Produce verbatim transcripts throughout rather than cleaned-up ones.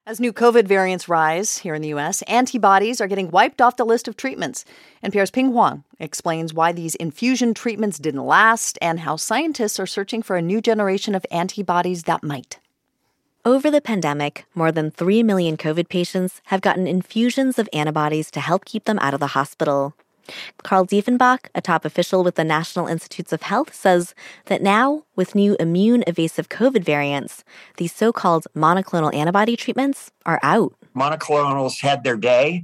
As new COVID variants rise here in the U S, antibodies are getting wiped off the list of treatments. N P R's Ping Huang explains why these infusion treatments didn't last and how scientists are searching for a new generation of antibodies that might. Over the pandemic, more than three million COVID patients have gotten infusions of antibodies to help keep them out of the hospital. Carl Diefenbach, a top official with the National Institutes of Health, says that now, with new immune-evasive COVID variants, these so-called monoclonal antibody treatments are out. Monoclonals had their day,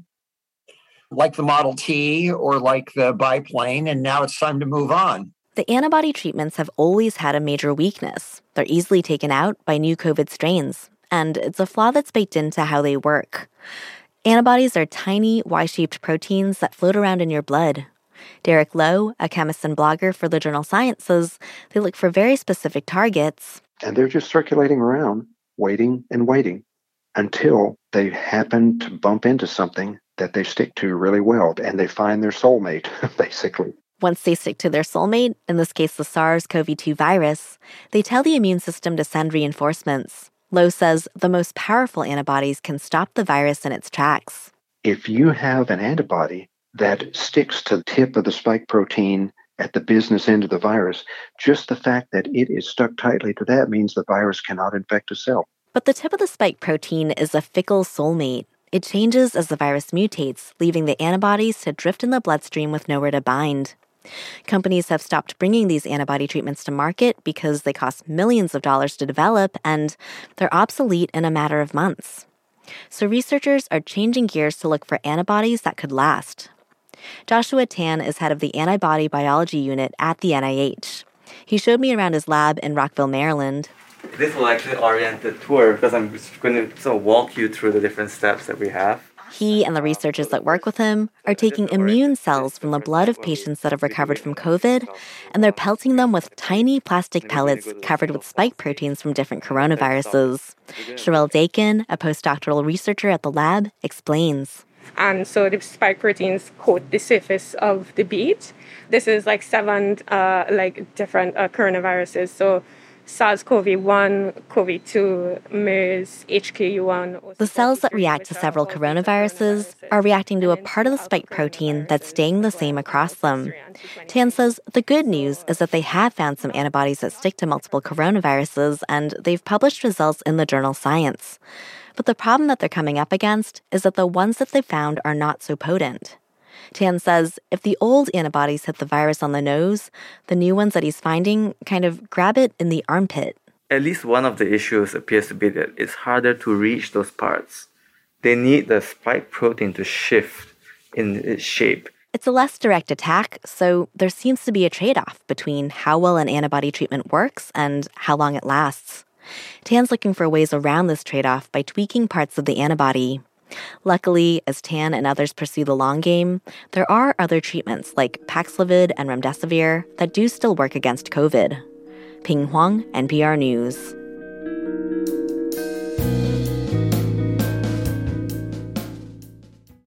like the Model T or like the biplane, and now it's time to move on. The antibody treatments have always had a major weakness. They're easily taken out by new COVID strains, and it's a flaw that's baked into how they work. Antibodies are tiny, Y-shaped proteins that float around in your blood. Derek Lowe, a chemist and blogger for the journal Science, says they look for very specific targets. And they're just circulating around, waiting and waiting until they happen to bump into something that they stick to really well, and they find their soulmate, basically. Once they stick to their soulmate, in this case the SARS-C o V two virus, they tell the immune system to send reinforcements. Lowe says the most powerful antibodies can stop the virus in its tracks. If you have an antibody that sticks to the tip of the spike protein at the business end of the virus, just the fact that it is stuck tightly to that means the virus cannot infect a cell. But the tip of the spike protein is a fickle soulmate. It changes as the virus mutates, leaving the antibodies to drift in the bloodstream with nowhere to bind. Companies have stopped bringing these antibody treatments to market because they cost millions of dollars to develop and they're obsolete in a matter of months. So researchers are changing gears to look for antibodies that could last. Joshua Tan is head of the Antibody Biology Unit at the N I H. He showed me around his lab in Rockville, Maryland. This will actually orient the tour because I'm just going to sort of walk you through the different steps that we have. He and the researchers that work with him are taking immune cells from the blood of patients that have recovered from COVID, and they're pelting them with tiny plastic pellets covered with spike proteins from different coronaviruses. Sherelle Dakin, a postdoctoral researcher at the lab, explains. And so the spike proteins coat the surface of the bead. This is like seven uh, like different uh, coronaviruses. So SARS-C o V one, C o V two, MERS, H K U one. The cells that react to several coronaviruses are reacting to a part of the spike protein that's staying the same across them. Tan says the good news is that they have found some antibodies that stick to multiple coronaviruses, and they've published results in the journal Science. But the problem that they're coming up against is that the ones that they've found are not so potent. Tan says if the old antibodies hit the virus on the nose, the new ones that he's finding kind of grab it in the armpit. At least one of the issues appears to be that it's harder to reach those parts. They need the spike protein to shift in its shape. It's a less direct attack, so there seems to be a trade-off between how well an antibody treatment works and how long it lasts. Tan's looking for ways around this trade-off by tweaking parts of the antibody. Luckily, as Tan and others pursue the long game, there are other treatments like Paxlovid and Remdesivir that do still work against COVID. Ping Huang, N P R News.